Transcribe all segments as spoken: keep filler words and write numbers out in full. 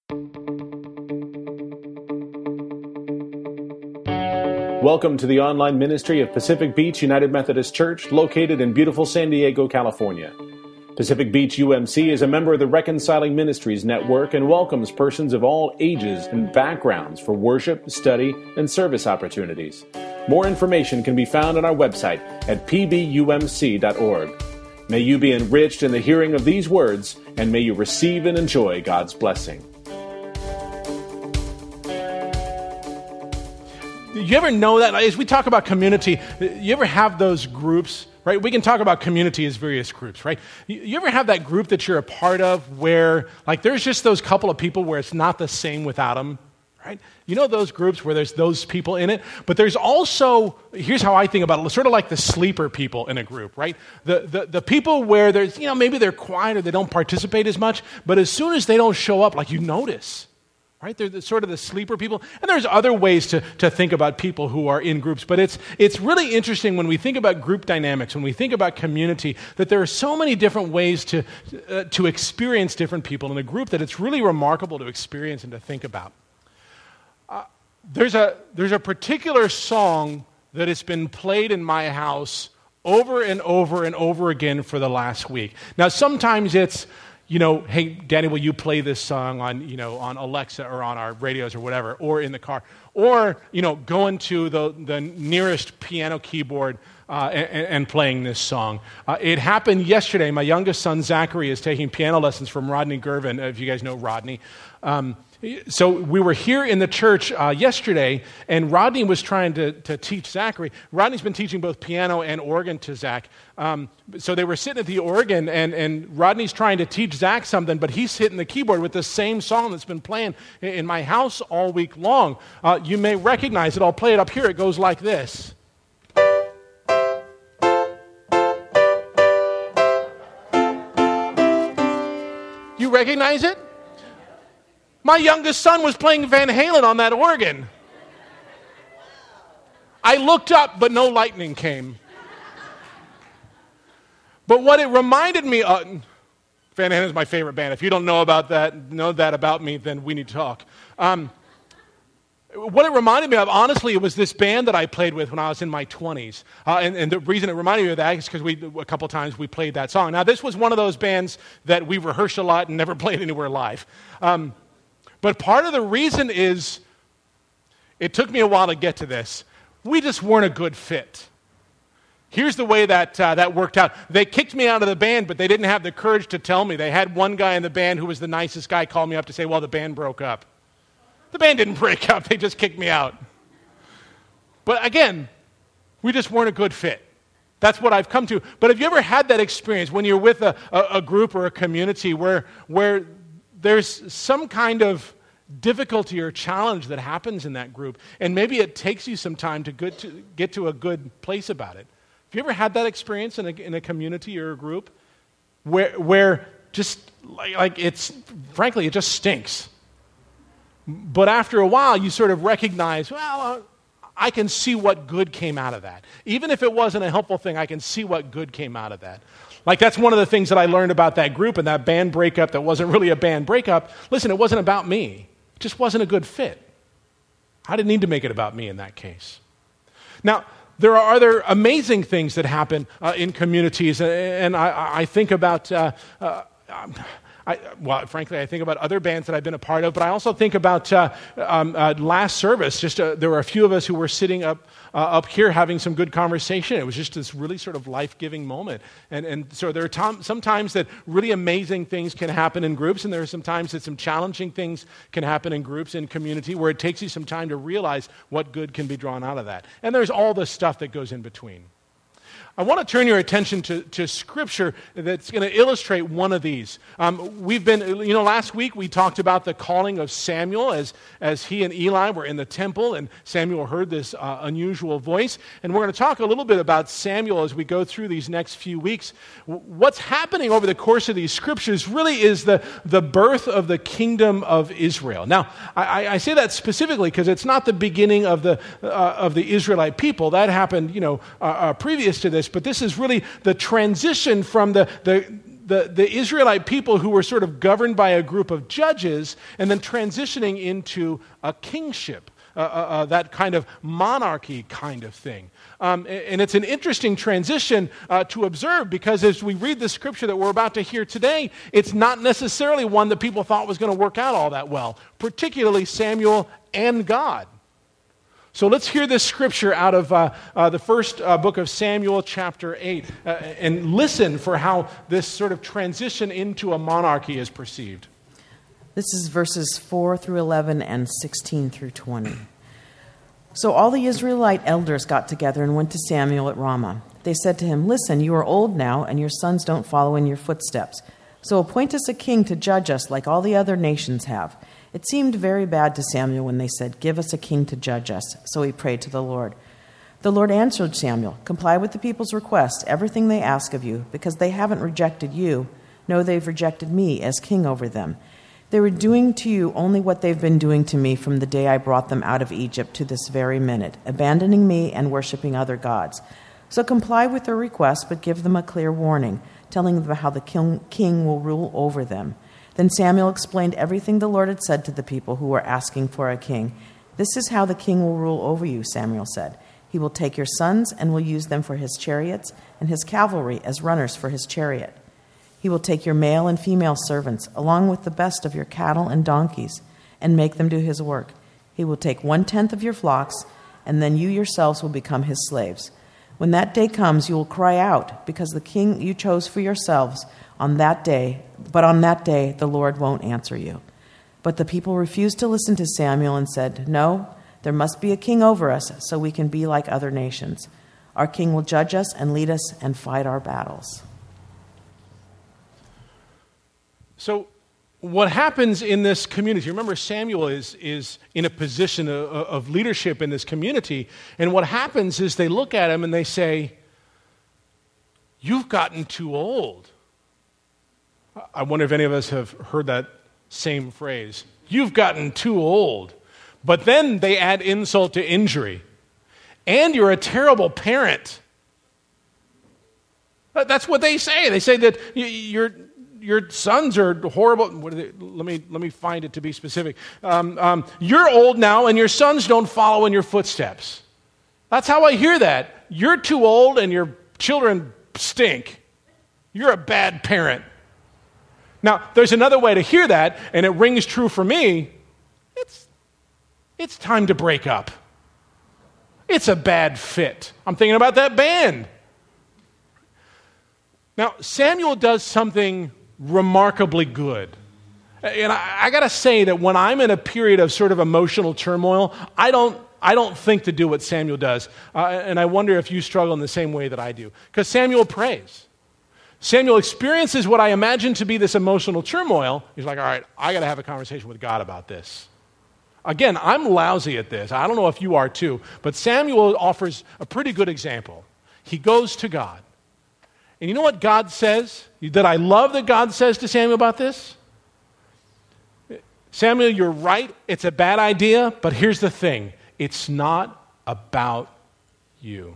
Welcome to the online ministry of Pacific Beach United Methodist Church, located in beautiful San Diego, California. Pacific Beach U M C is a member of the Reconciling Ministries Network and welcomes persons of all ages and backgrounds for worship, study, and service opportunities. More information can be found on our website at p b u m c dot org. May you be enriched in the hearing of these words, and may you receive and enjoy God's blessing. You ever know that? As we talk about community, you ever have those groups, right? We can talk about community as various groups, right? You ever have that group that you're a part of where, like, there's just those couple of people where it's not the same without them, right? You know those groups where there's those people in it, but there's also, here's how I think about it, sort of like the sleeper people in a group, right? The, the, the people where there's, you know, maybe they're quiet or they don't participate as much, but as soon as they don't show up, like, you notice. Right? They're the, sort of the sleeper people. And there's other ways to, to think about people who are in groups. But it's it's really interesting when we think about group dynamics, when we think about community, that there are so many different ways to, uh, to experience different people in a group that it's really remarkable to experience and to think about. Uh, there's a there's a particular song that has been played in my house over and over and over again for the last week. Now, sometimes it's, you know, hey, Danny, will you play this song on, you know, on Alexa or on our radios or whatever, or in the car, or, you know, going to the, the nearest piano keyboard uh, and, and playing this song. Uh, it happened yesterday. My youngest son, Zachary, is taking piano lessons from Rodney Gervin, if you guys know Rodney. Um, so we were here in the church uh, yesterday, and Rodney was trying to, to teach Zachary. Rodney's been teaching both piano and organ to Zach. Um, so they were sitting at the organ, and, and Rodney's trying to teach Zach something, but he's hitting the keyboard with the same song that's been playing in, in my house all week long. Uh, you may recognize it. I'll play it up here. It goes like this. You recognize it? My youngest son was playing Van Halen on that organ. I looked up, but no lightning came. But what it reminded me of, Van Halen is my favorite band. If you don't know about that, know that about me, then we need to talk. Um, what it reminded me of, honestly, it was this band that I played with when I was in my twenties. Uh, and, and the reason it reminded me of that is because we, a couple times we played that song. Now, this was one of those bands that we rehearsed a lot and never played anywhere live. Um, But part of the reason is, it took me a while to get to this. We just weren't a good fit. Here's the way that uh, that worked out. They kicked me out of the band, but they didn't have the courage to tell me. They had one guy in the band who was the nicest guy call me up to say, well, the band broke up. The band didn't break up. They just kicked me out. But again, we just weren't a good fit. That's what I've come to. But have you ever had that experience when you're with a, a, a group or a community where where there's some kind of difficulty or challenge that happens in that group, and maybe it takes you some time to, good to get to a good place about it? Have you ever had that experience in a, in a community or a group where where just like, like it's, frankly, it just stinks? But after a while, you sort of recognize, well, uh, I can see what good came out of that. Even if it wasn't a helpful thing, I can see what good came out of that. Like, that's one of the things that I learned about that group and that band breakup that wasn't really a band breakup. Listen, it wasn't about me. It just wasn't a good fit. I didn't need to make it about me in that case. Now, there are other amazing things that happen uh, in communities, and I, I think about, uh, uh, I, well, frankly, I think about other bands that I've been a part of, but I also think about uh, um, uh, last service. Just uh, there were a few of us who were sitting up Uh, up here having some good conversation. It was just this really sort of life-giving moment. And and so there are tom- sometimes that really amazing things can happen in groups, and there are some times that some challenging things can happen in groups, in community, where it takes you some time to realize what good can be drawn out of that. And there's all the stuff that goes in between. I want to turn your attention to, to Scripture that's going to illustrate one of these. Um, we've been, you know, last week we talked about the calling of Samuel as, as he and Eli were in the temple, and Samuel heard this uh, unusual voice. And we're going to talk a little bit about Samuel as we go through these next few weeks. What's happening over the course of these Scriptures really is the, the birth of the kingdom of Israel. Now, I, I say that specifically because it's not the beginning of the, uh, of the Israelite people. That happened, you know, uh, uh, previous to this. But this is really the transition from the, the, the, the Israelite people who were sort of governed by a group of judges and then transitioning into a kingship, uh, uh, uh, that kind of monarchy kind of thing. Um, and it's an interesting transition uh, to observe, because as we read the scripture that we're about to hear today, it's not necessarily one that people thought was going to work out all that well, particularly Samuel and God. So let's hear this scripture out of uh, uh, the first uh, book of Samuel, chapter eight, uh, and listen for how this sort of transition into a monarchy is perceived. This is verses four through eleven and sixteen through twenty. So all the Israelite elders got together and went to Samuel at Ramah. They said to him, "Listen, you are old now, and your sons don't follow in your footsteps. So appoint us a king to judge us like all the other nations have." It seemed very bad to Samuel when they said, "Give us a king to judge us." So he prayed to the Lord. The Lord answered Samuel, "Comply with the people's request, everything they ask of you, because they haven't rejected you. No, they've rejected me as king over them. They were doing to you only what they've been doing to me from the day I brought them out of Egypt to this very minute, abandoning me and worshiping other gods. So comply with their request, but give them a clear warning, telling them how the king, king will rule over them." Then Samuel explained everything the Lord had said to the people who were asking for a king. "This is how the king will rule over you," Samuel said. "He will take your sons and will use them for his chariots and his cavalry as runners for his chariot. He will take your male and female servants, along with the best of your cattle and donkeys, and make them do his work. He will take one-tenth of your flocks, and then you yourselves will become his slaves. When that day comes, you will cry out, because the king you chose for yourselves on that day, but on that day the Lord won't answer you." But the people refused to listen to Samuel and said, "No, there must be a king over us, so we can be like other nations. Our king will judge us and lead us and fight our battles." So what happens in this community, remember Samuel is, is in a position of, of leadership in this community, and what happens is they look at him and they say, "You've gotten too old." I wonder if any of us have heard that same phrase, "You've gotten too old." But then they add insult to injury. "And you're a terrible parent." That's what they say. They say that you're... Your sons are horrible. What are they? Let me let me find it to be specific. Um, um, you're old now, and your sons don't follow in your footsteps. That's how I hear that. You're too old, and your children stink. You're a bad parent. Now, there's another way to hear that, and it rings true for me. It's it's time to break up. It's a bad fit. I'm thinking about that band. Now, Samuel does something remarkably good. And I, I got to say that when I'm in a period of sort of emotional turmoil, I don't I don't think to do what Samuel does. Uh, and I wonder if you struggle in the same way that I do. Because Samuel prays. Samuel experiences what I imagine to be this emotional turmoil. He's like, all right, I got to have a conversation with God about this. Again, I'm lousy at this. I don't know if you are too. But Samuel offers a pretty good example. He goes to God. And you know what God says? That I love that God says to Samuel about this? "Samuel, you're right. It's a bad idea, but here's the thing. It's not about you."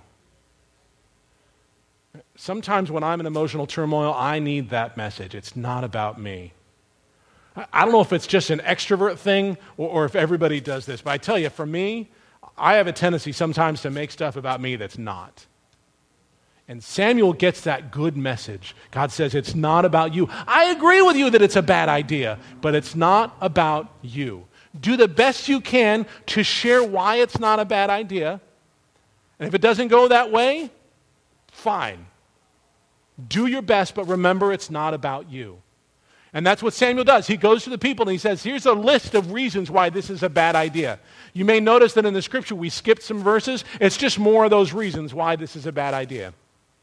Sometimes when I'm in emotional turmoil, I need that message. It's not about me. I don't know if it's just an extrovert thing or, or if everybody does this, but I tell you, for me, I have a tendency sometimes to make stuff about me that's not. And Samuel gets that good message. God says, it's not about you. I agree with you that it's a bad idea, but it's not about you. Do the best you can to share why it's not a bad idea. And if it doesn't go that way, fine. Do your best, but remember it's not about you. And that's what Samuel does. He goes to the people and he says, here's a list of reasons why this is a bad idea. You may notice that in the scripture we skipped some verses. It's just more of those reasons why this is a bad idea.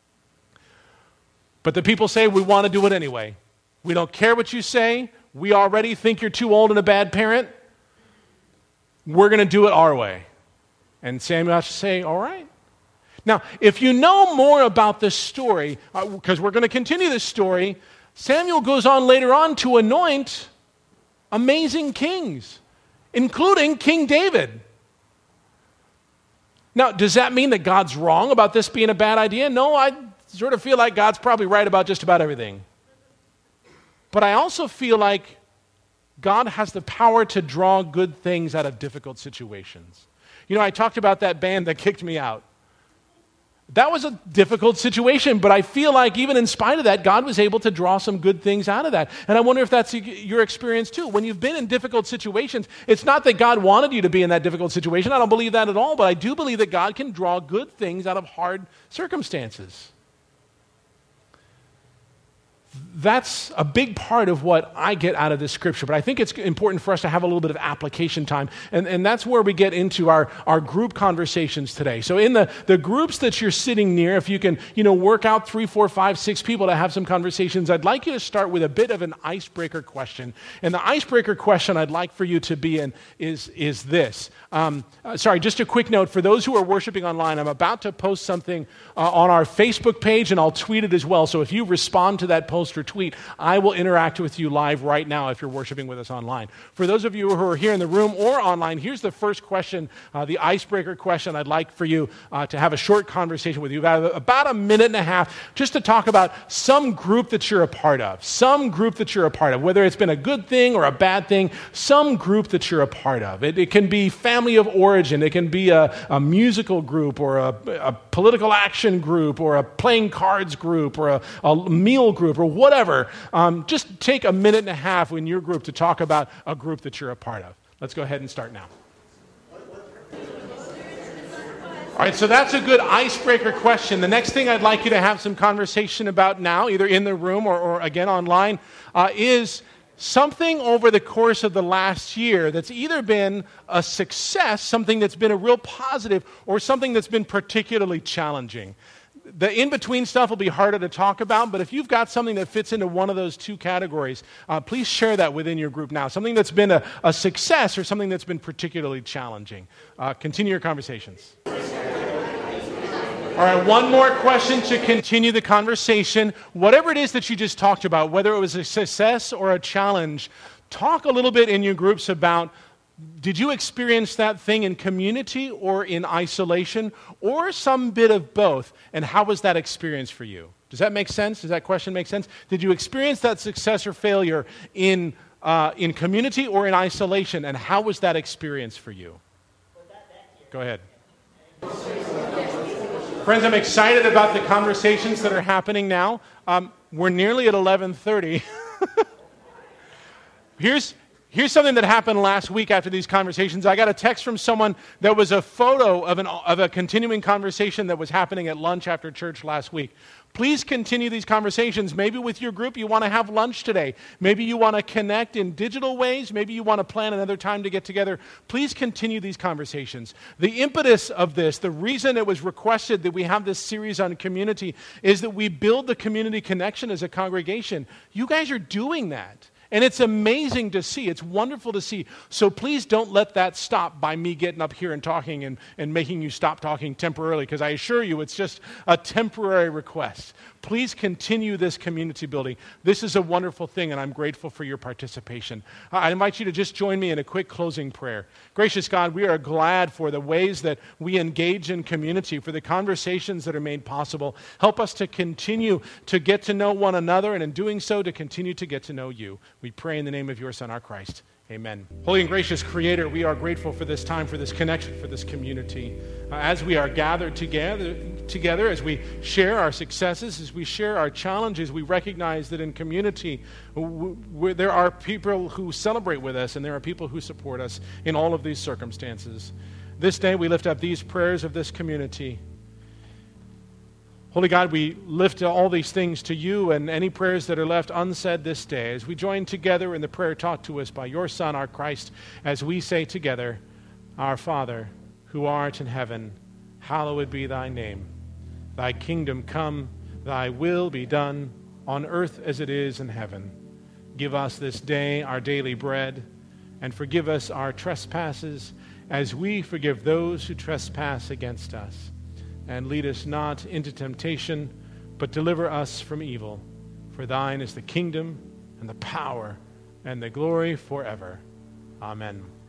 But the people say, we want to do it anyway. We don't care what you say. We already think you're too old and a bad parent. We're going to do it our way. And Samuel has to say, all right. Now, if you know more about this story, because uh, we're going to continue this story, Samuel goes on later on to anoint amazing kings, including King David. Now, does that mean that God's wrong about this being a bad idea? No, I sort of feel like God's probably right about just about everything. But I also feel like God has the power to draw good things out of difficult situations. You know, I talked about that band that kicked me out. That was a difficult situation, but I feel like even in spite of that, God was able to draw some good things out of that. And I wonder if that's your experience too. When you've been in difficult situations, it's not that God wanted you to be in that difficult situation. I don't believe that at all, but I do believe that God can draw good things out of hard circumstances. That's a big part of what I get out of this scripture, but I think it's important for us to have a little bit of application time, and, and that's where we get into our, our group conversations today. So in the, the groups that you're sitting near, if you can you know, work out three, four, five, six people to have some conversations, I'd like you to start with a bit of an icebreaker question. And the icebreaker question I'd like for you to be in is, is this. Um, uh, sorry, just a quick note. For those who are worshiping online, I'm about to post something uh, on our Facebook page, and I'll tweet it as well. So if you respond to that post or tweet, I will interact with you live right now if you're worshiping with us online. For those of you who are here in the room or online, here's the first question, uh, the icebreaker question I'd like for you uh, to have a short conversation with you, about, about a minute and a half, just to talk about some group that you're a part of, some group that you're a part of, whether it's been a good thing or a bad thing, some group that you're a part of. It, it can be family of origin, it can be a, a musical group or a, a political action group or a playing cards group or a, a meal group or whatever. Um, just take a minute and a half in your group to talk about a group that you're a part of. Let's go ahead and start now. All right, so that's a good icebreaker question. The next thing I'd like you to have some conversation about now, either in the room or, or again online, uh, is something over the course of the last year that's either been a success, something that's been a real positive, or something that's been particularly challenging. The in-between stuff will be harder to talk about, but if you've got something that fits into one of those two categories, uh, please share that within your group now. Something that's been a, a success or something that's been particularly challenging. Uh, continue your conversations. All right, one more question to continue the conversation. Whatever it is that you just talked about, whether it was a success or a challenge, talk a little bit in your groups about, did you experience that thing in community or in isolation or some bit of both? And how was that experience for you? Does that make sense? Does that question make sense? Did you experience that success or failure in, uh, in community or in isolation? And how was that experience for you? Go ahead. Friends, I'm excited about the conversations that are happening now. Um, we're nearly at eleven thirty. Here's... Here's something that happened last week after these conversations. I got a text from someone that was a photo of, an, of a continuing conversation that was happening at lunch after church last week. Please continue these conversations. Maybe with your group you want to have lunch today. Maybe you want to connect in digital ways. Maybe you want to plan another time to get together. Please continue these conversations. The impetus of this, the reason it was requested that we have this series on community, is that we build the community connection as a congregation. You guys are doing that. And it's amazing to see. It's wonderful to see. So please don't let that stop by me getting up here and talking and, and making you stop talking temporarily, because I assure you it's just a temporary request. Please continue this community building. This is a wonderful thing, and I'm grateful for your participation. I invite you to just join me in a quick closing prayer. Gracious God, we are glad for the ways that we engage in community, for the conversations that are made possible. Help us to continue to get to know one another, and in doing so, to continue to get to know you. We pray in the name of your Son, our Christ. Amen. Holy and gracious Creator, we are grateful for this time, for this connection, for this community. Uh, as we are gathered together, together, as we share our successes, as we share our challenges, we recognize that in community, w- w- there are people who celebrate with us, and there are people who support us in all of these circumstances. This day, we lift up these prayers of this community. Holy God, we lift all these things to you, and any prayers that are left unsaid this day, as we join together in the prayer taught to us by your Son, our Christ, as we say together, Our Father, who art in heaven, hallowed be thy name. Thy kingdom come, thy will be done, on earth as it is in heaven. Give us this day our daily bread, and forgive us our trespasses, as we forgive those who trespass against us. And lead us not into temptation, but deliver us from evil. For thine is the kingdom, and the power, and the glory forever. Amen.